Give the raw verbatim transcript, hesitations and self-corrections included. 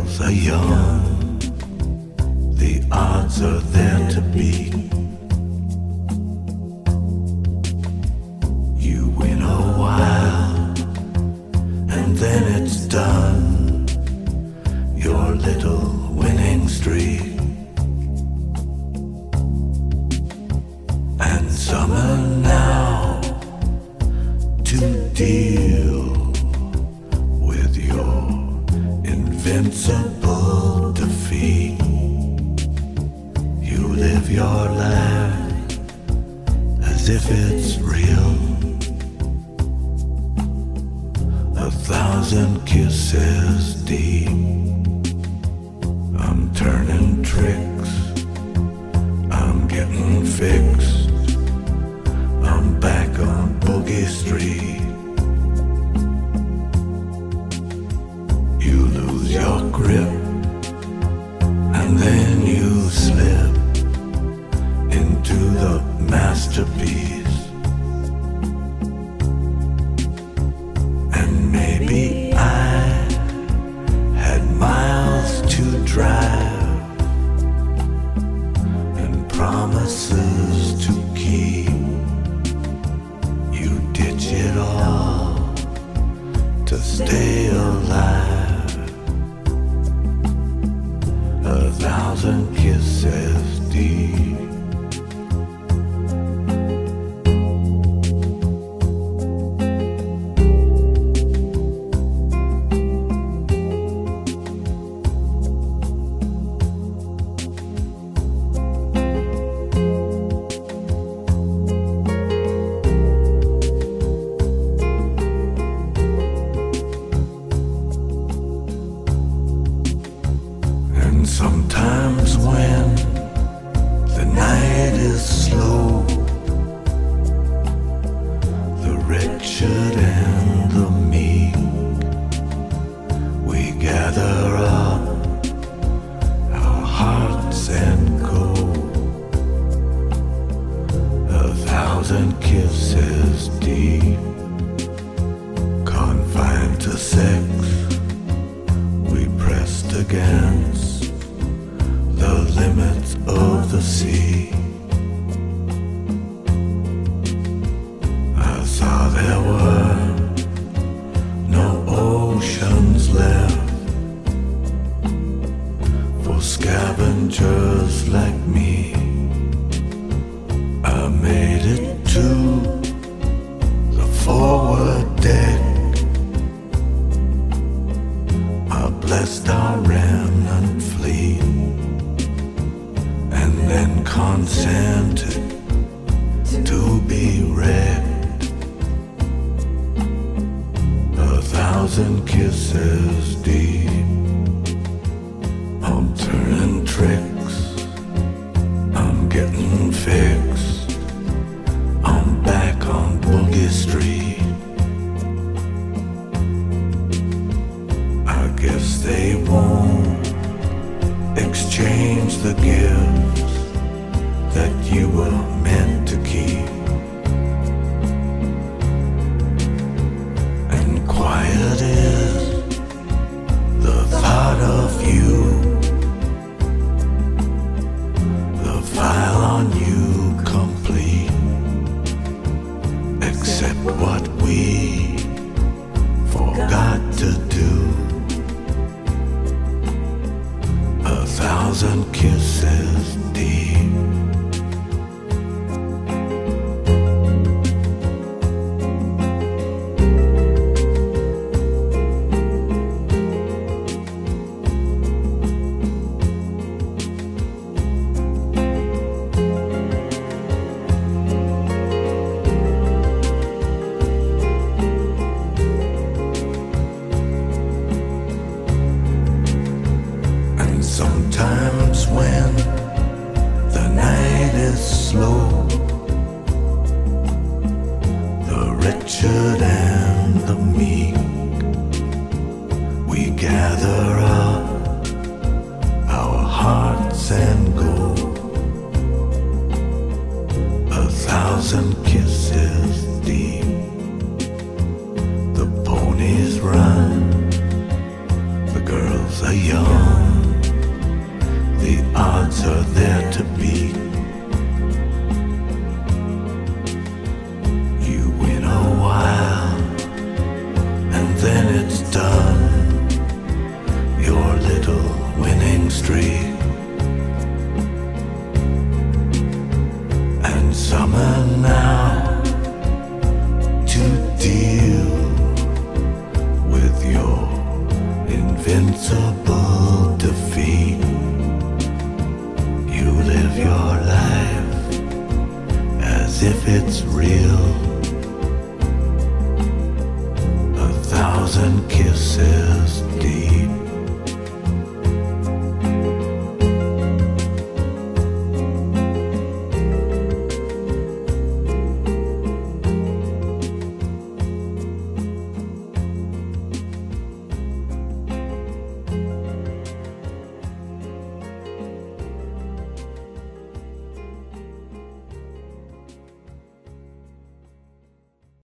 are young, the odds are there to beat. You win a while, and then it's done, your little winning streak. And summer now to deal with your invincible defeat. You live your life as if it's real. A thousand kisses deep. I'm turning tricks, I'm getting fixed, I'm back on Boogie Street. You lose your grip, and then you slip into the masterpiece. And maybe I had miles to drive and promises to keep. You ditch it all to stay alive. A thousand kisses deep. And sometimes when the night is slow, the wretched and the meek, we gather up our hearts and go. A thousand kisses deep, confined to sex, we pressed against the limits of the sea. I saw there were no oceans left for scavengers like me. I made it to the forward deck. I blessed our remnant fleet, and then consented to be wrecked. A thousand kisses deep. I'm turning tricks, I'm getting fixed, I'm back on Boogie Street. I guess they won't exchange the gifts that you were meant to keep. And quiet is the thought of you, the file on you complete, except what we forgot to do. A thousand kisses deep. Sometimes when the night is slow, the wretched and the meek, we gather up our hearts and go. A thousand kisses deep. The ponies run, the girls battles are young, the odds are there to beat. You win a while, and then it's done, your little winning streak. And summer now to deal with your invincible defeat. You live your life as if it's real. A thousand kisses deep.